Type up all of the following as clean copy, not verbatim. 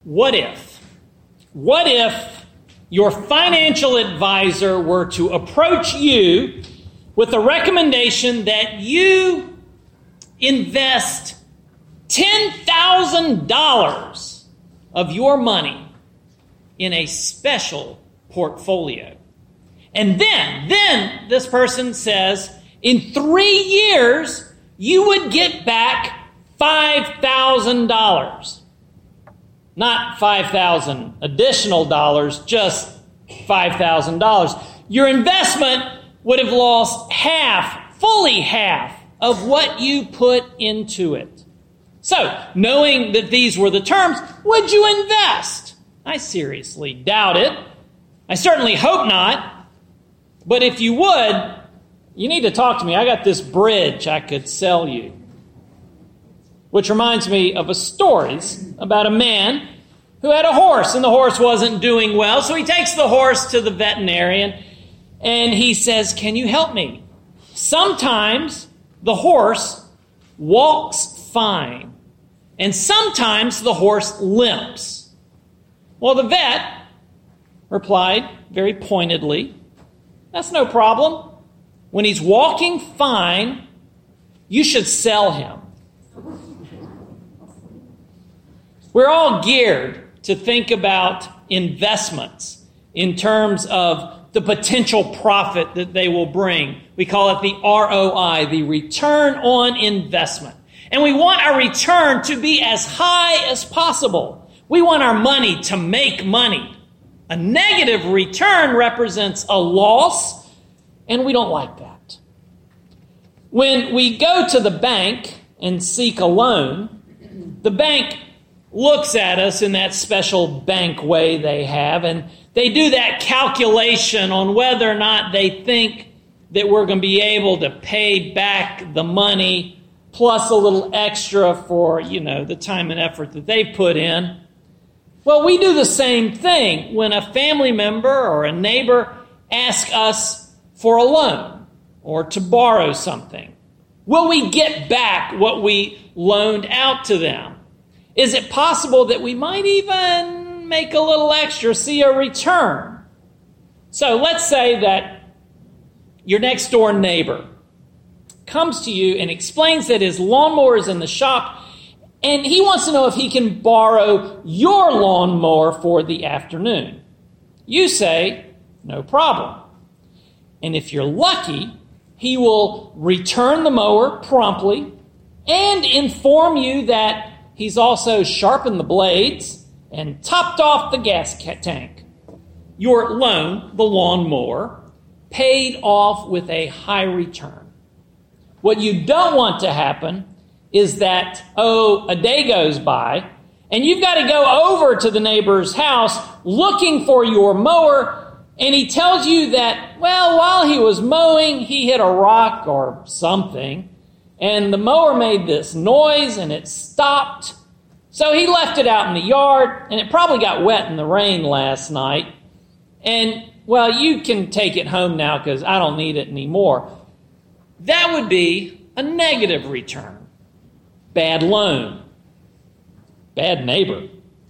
What if your financial advisor were to approach you with a recommendation that you invest $10,000 of your money in a special portfolio? And then this person says, in 3 years, you would get back $5,000. Not 5,000 additional dollars, just $5,000. Your investment would have lost fully half of what you put into it. So, knowing that these were the terms, would you invest? I seriously doubt it. I certainly hope not. But if you would, you need to talk to me. I got this bridge I could sell you. Which reminds me of a story about a man who had a horse, and the horse wasn't doing well. So he takes the horse to the veterinarian, and he says, "Can you help me? Sometimes the horse walks fine, and sometimes the horse limps." Well, the vet replied very pointedly, "That's no problem. When he's walking fine, you should sell him." We're all geared to think about investments in terms of the potential profit that they will bring. We call it the ROI, the return on investment. And we want our return to be as high as possible. We want our money to make money. A negative return represents a loss, and we don't like that. When we go to the bank and seek a loan, the bank looks at us in that special bank way they have, and they do that calculation on whether or not they think that we're going to be able to pay back the money plus a little extra for, the time and effort that they put in. Well, we do the same thing when a family member or a neighbor asks us for a loan or to borrow something. Will we get back what we loaned out to them? Is it possible that we might even make a little extra, see a return? So let's say that your next door neighbor comes to you and explains that his lawnmower is in the shop, and he wants to know if he can borrow your lawnmower for the afternoon. You say, "No problem." And if you're lucky, he will return the mower promptly and inform you that he's also sharpened the blades and topped off the gas tank. Your loan, the lawnmower, paid off with a high return. What you don't want to happen is that, a day goes by, and you've got to go over to the neighbor's house looking for your mower, and he tells you that, while he was mowing, he hit a rock or something, and the mower made this noise, and it stopped. So he left it out in the yard, and it probably got wet in the rain last night. And, you can take it home now because I don't need it anymore. That would be a negative return. Bad loan. Bad neighbor.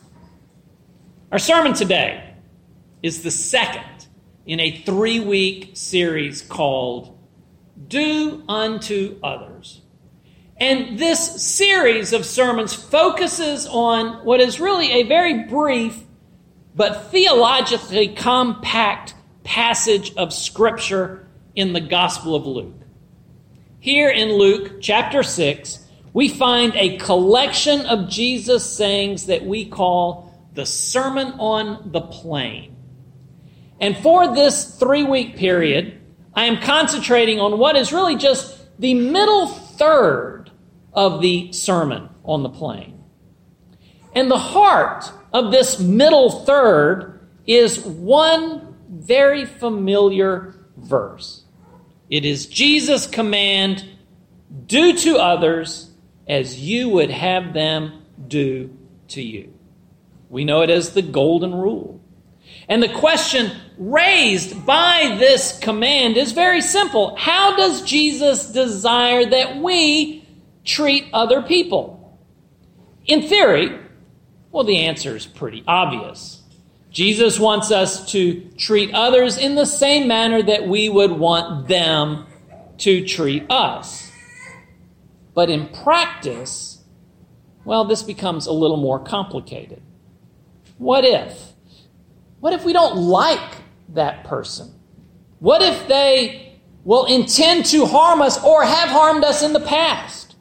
Our sermon today is the second in a 3-week series called Do Unto Others. And this series of sermons focuses on what is really a very brief but theologically compact passage of Scripture in the Gospel of Luke. Here in Luke chapter 6, we find a collection of Jesus' sayings that we call the Sermon on the Plain. And for this 3-week period, I am concentrating on what is really just the middle third of the Sermon on the Plain. And the heart of this middle third is one very familiar verse. It is Jesus' command, "Do to others as you would have them do to you." We know it as the golden rule. And the question raised by this command is very simple. How does Jesus desire that we treat other people? In theory, Well, the answer is pretty obvious. Jesus wants us to treat others in the same manner that we would want them to treat us. But in practice, well, this becomes a little more complicated. What if? What if we don't like that person? What if they will intend to harm us or have harmed us in the past?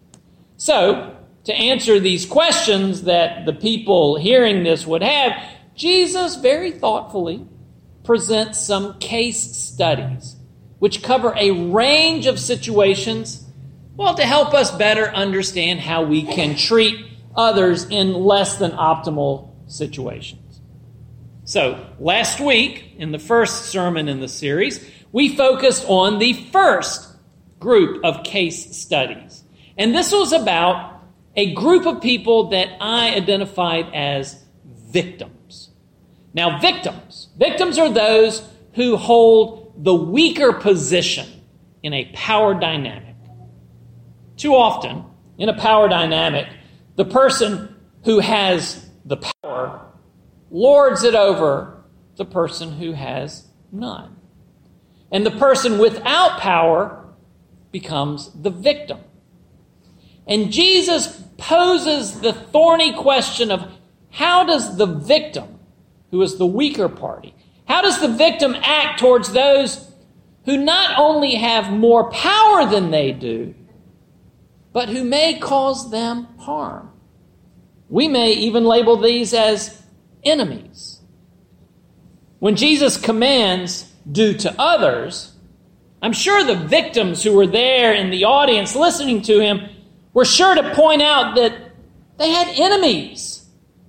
So, to answer these questions that the people hearing this would have, Jesus very thoughtfully presents some case studies which cover a range of situations, well, to help us better understand how we can treat others in less than optimal situations. So, last week, in the first sermon in the series, we focused on the first group of case studies. And this was about a group of people that I identified as victims. Now, victims are those who hold the weaker position in a power dynamic. Too often, in a power dynamic, the person who has the power lords it over the person who has none. And the person without power becomes the victim. And Jesus poses the thorny question of how does the victim, who is the weaker party, how does the victim act towards those who not only have more power than they do, but who may cause them harm? We may even label these as enemies. When Jesus commands, do to others, I'm sure the victims who were there in the audience listening to him were sure to point out that they had enemies.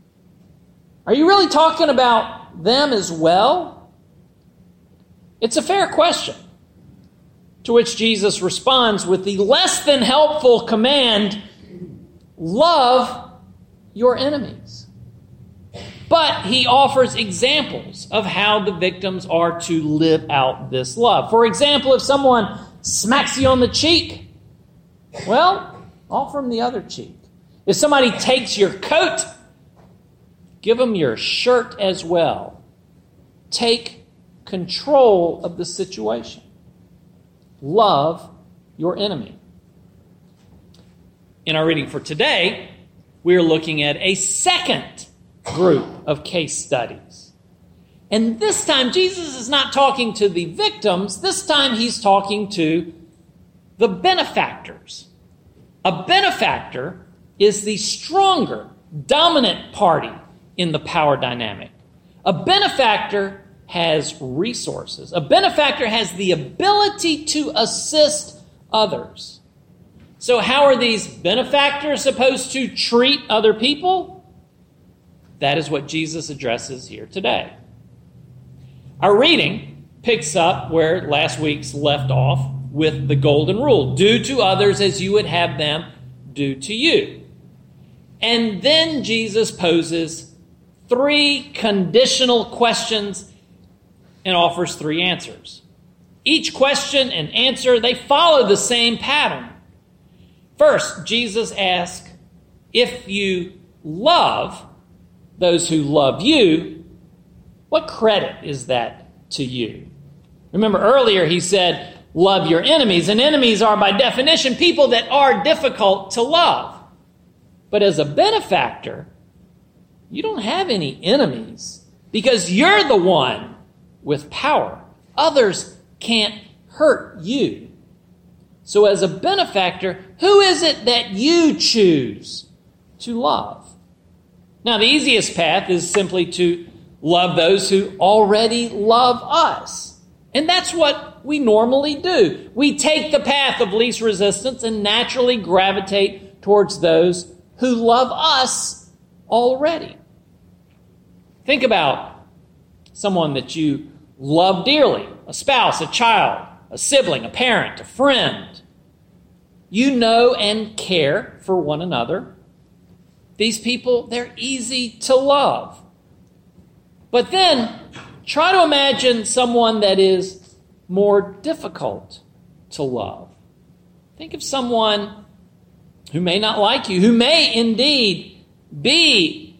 Are you really talking about them as well? It's a fair question, to which Jesus responds with the less than helpful command, love your enemies. But he offers examples of how the victims are to live out this love. For example, if someone smacks you on the cheek, well, offer them the other cheek. If somebody takes your coat, give them your shirt as well. Take control of the situation. Love your enemy. In our reading for today, we are looking at a second group of case studies. And this time, Jesus is not talking to the victims. This time, he's talking to the benefactors. A benefactor is the stronger, dominant party in the power dynamic. A benefactor has resources. A benefactor has the ability to assist others. So how are these benefactors supposed to treat other people? That is what Jesus addresses here today. Our reading picks up where last week's left off with the golden rule. Do to others as you would have them do to you. And then Jesus poses 3 conditional questions and offers 3 answers. Each question and answer, they follow the same pattern. First, Jesus asks, if you love those who love you, what credit is that to you? Remember earlier he said, love your enemies. And enemies are by definition people that are difficult to love. But as a benefactor, you don't have any enemies because you're the one with power. Others can't hurt you. So as a benefactor, who is it that you choose to love? Now, the easiest path is simply to love those who already love us. And that's what we normally do. We take the path of least resistance and naturally gravitate towards those who love us already. Think about someone that you love dearly, a spouse, a child, a sibling, a parent, a friend. You know and care for one another. These people, they're easy to love. But then, try to imagine someone that is more difficult to love. Think of someone who may not like you, who may indeed be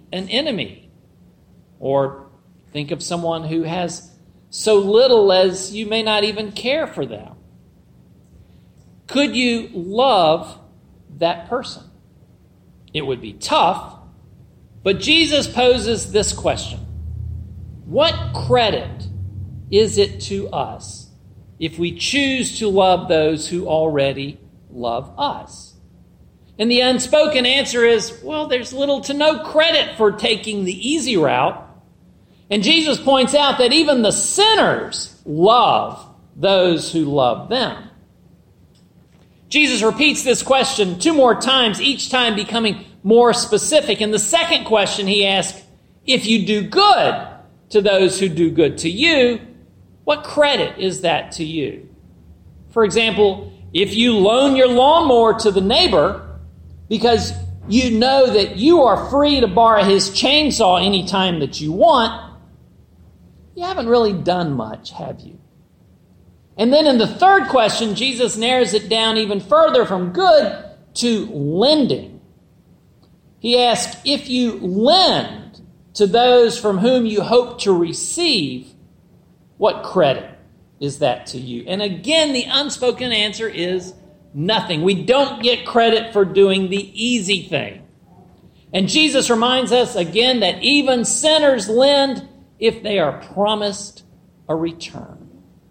an enemy. Or think of someone who has so little as you may not even care for them. Could you love that person? It would be tough, but Jesus poses this question. What credit is it to us if we choose to love those who already love us? And the unspoken answer is, well, there's little to no credit for taking the easy route. And Jesus points out that even the sinners love those who love them. Jesus repeats this question 2 more times, each time becoming more specific. In the second question, he asks, if you do good to those who do good to you, what credit is that to you? For example, if you loan your lawnmower to the neighbor because you know that you are free to borrow his chainsaw anytime that you want, you haven't really done much, have you? And then in the third question, Jesus narrows it down even further from good to lending. He asks, if you lend to those from whom you hope to receive, what credit is that to you? And again, the unspoken answer is nothing. We don't get credit for doing the easy thing. And Jesus reminds us again that even sinners lend if they are promised a return.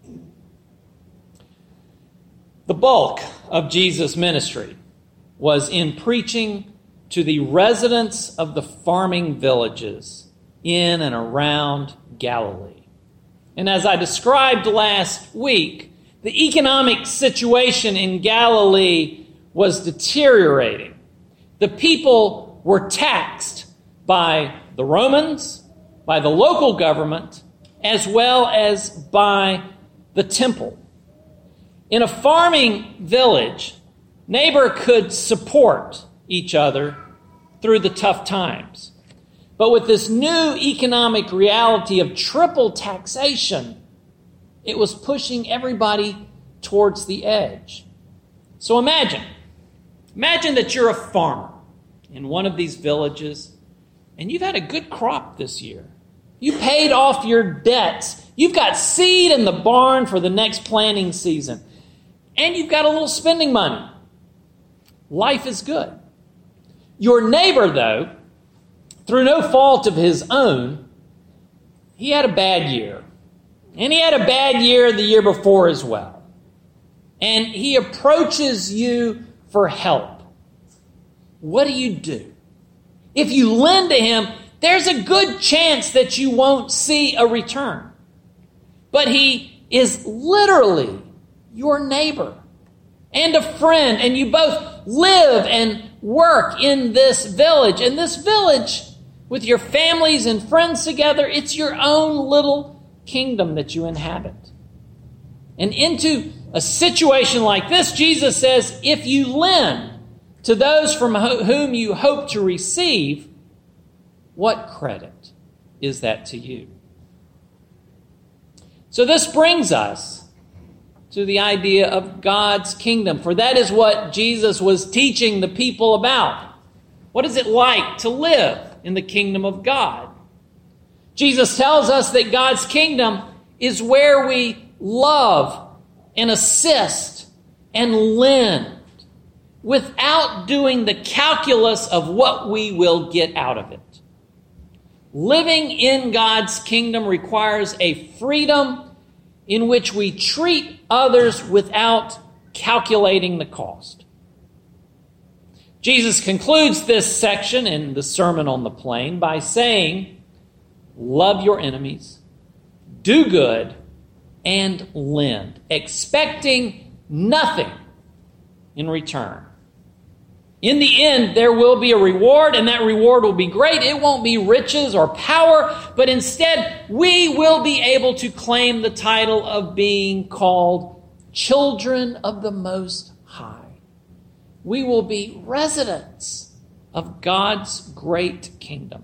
The bulk of Jesus' ministry was in preaching to the residents of the farming villages in and around Galilee. And as I described last week, the economic situation in Galilee was deteriorating. The people were taxed by the Romans, by the local government, as well as by the temple. In a farming village, neighbor could support each other through the tough times. But with this new economic reality of triple taxation, it was pushing everybody towards the edge. So imagine that you're a farmer in one of these villages and you've had a good crop this year. You paid off your debts. You've got seed in the barn for the next planting season. And you've got a little spending money. Life is good. Your neighbor, though, through no fault of his own, he had a bad year. And he had a bad year the year before as well. And he approaches you for help. What do? If you lend to him, there's a good chance that you won't see a return. But he is literally your neighbor and a friend, and you both live and work in this village. And this village, with your families and friends together, it's your own little kingdom that you inhabit. And into a situation like this, Jesus says, if you lend to those from whom you hope to receive, what credit is that to you? So this brings us to the idea of God's kingdom, for that is what Jesus was teaching the people about. What is it like to live in the kingdom of God? Jesus tells us that God's kingdom is where we love and assist and lend without doing the calculus of what we will get out of it. Living in God's kingdom requires a freedom in which we treat others without calculating the cost. Jesus concludes this section in the Sermon on the Plain by saying, love your enemies, do good, and lend, expecting nothing in return. In the end, there will be a reward, and that reward will be great. It won't be riches or power, but instead, we will be able to claim the title of being called children of the Most High. We will be residents of God's great kingdom.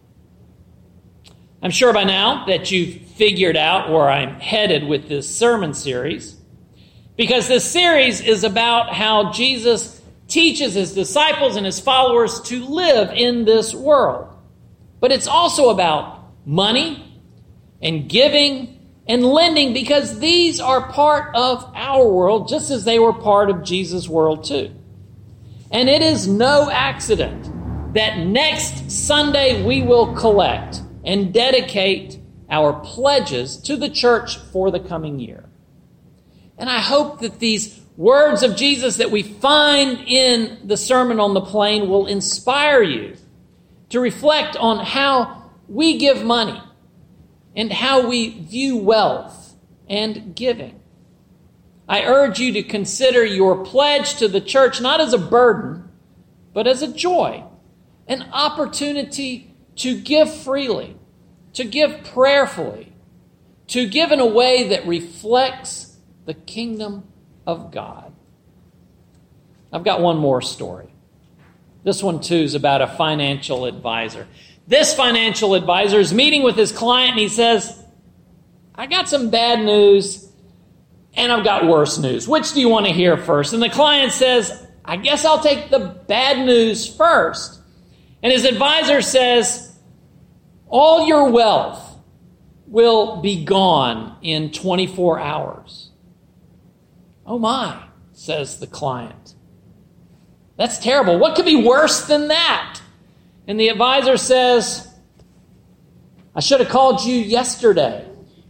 I'm sure by now that you've figured out where I'm headed with this sermon series, because this series is about how Jesus teaches his disciples and his followers to live in this world. But it's also about money and giving and lending, because these are part of our world just as they were part of Jesus' world too. And it is no accident that next Sunday we will collect and dedicate our pledges to the church for the coming year. And I hope that these words of Jesus that we find in the Sermon on the Plain will inspire you to reflect on how we give money and how we view wealth and giving. I urge you to consider your pledge to the church not as a burden, but as a joy, an opportunity to give freely, to give prayerfully, to give in a way that reflects the kingdom of God. I've got one more story. This one, too, is about a financial advisor. This financial advisor is meeting with his client, and he says, I got some bad news, and I've got worse news. Which do you want to hear first? And the client says, I guess I'll take the bad news first. And his advisor says, all your wealth will be gone in 24 hours. Oh my, says the client. That's terrible. What could be worse than that? And the advisor says, I should have called you yesterday.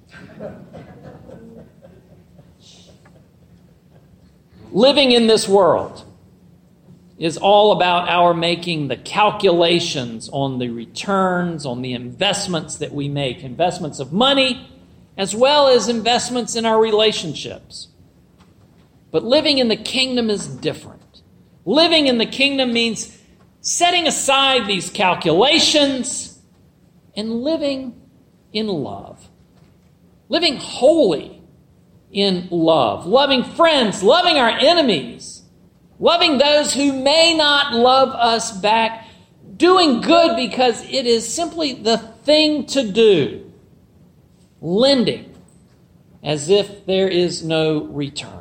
Living in this world is all about our making the calculations on the returns, on the investments that we make, investments of money, as well as investments in our relationships. But living in the kingdom is different. Living in the kingdom means setting aside these calculations and living in love. Living wholly in love. Loving friends, loving our enemies, loving those who may not love us back, doing good because it is simply the thing to do. Lending as if there is no return.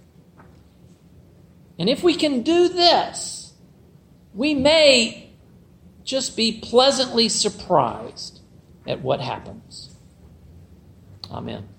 And if we can do this, we may just be pleasantly surprised at what happens. Amen.